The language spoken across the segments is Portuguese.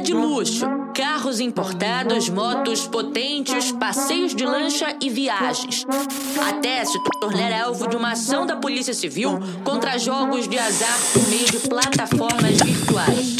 de luxo, carros importados, motos potentes, passeios de lancha e viagens. Até se tornar alvo de uma ação da Polícia Civil contra jogos de azar por meio de plataformas virtuais.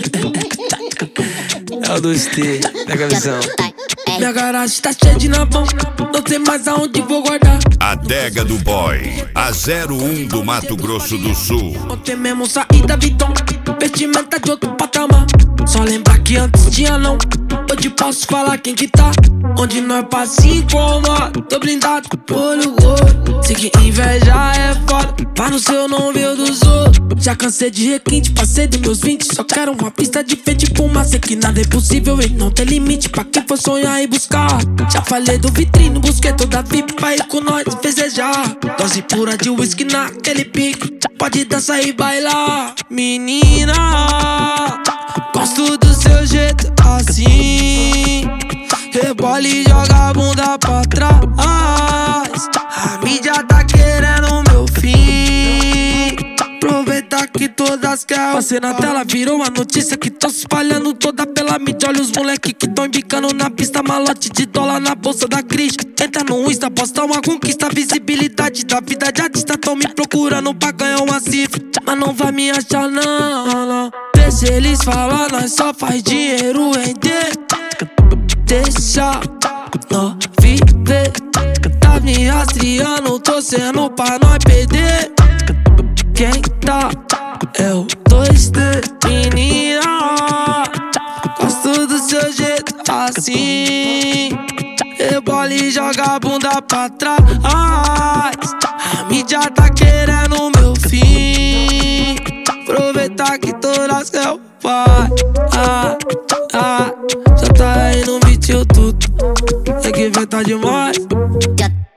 É o 2T, pega a visão. Minha garagem tá cheia de nabão, não sei mais aonde vou guardar. Adega do Boy, a 01 do Mato Grosso do Sul. Ontem mesmo saí da Viton, vestimenta de outro patamar. Só lembrar que antes tinha não, hoje posso falar quem que tá. Onde nós passa incomoda, tô blindado, olho gordo. Sei que inveja é foda, mas no seu não vê o dos outros. Já cansei de requinte, passei dos meus 20. Só quero uma pista de frente pro mar. Sei que nada é possível e não tem limite pra quem for sonhar e buscar. Já falei do vitrine, busquei toda a VIP pra ir com nós festejar. Dose pura de whisky naquele pique, pode dançar e bailar. Menina, gosto do seu jeito assim. Rebola e joga a bunda pra trás. A mídia tá querendo meu fim. Aproveita que todas querem. Passei na tela, virou a notícia que tô se espalhando toda pela mídia. Olha os moleque que tão embicando na pista. Malote de dólar na bolsa da Cris. Entra no Insta, posta uma conquista. Visibilidade da vida de artista. Tão me procurando pra ganhar uma cifra, mas não vai me achar não. Deixa eles falar, nós só faz dinheiro render. Deixa nós viver. Tá me rastreando, torcendo pra nós perder. Quem tá é o 2T, menina. Gosto do seu jeito assim. Rebola e joga a bunda pra trás. A mídia tá querendo meu fim. Aproveitar que todas querem o pai. Já tá aí no beat tudo. É que vai tá demais.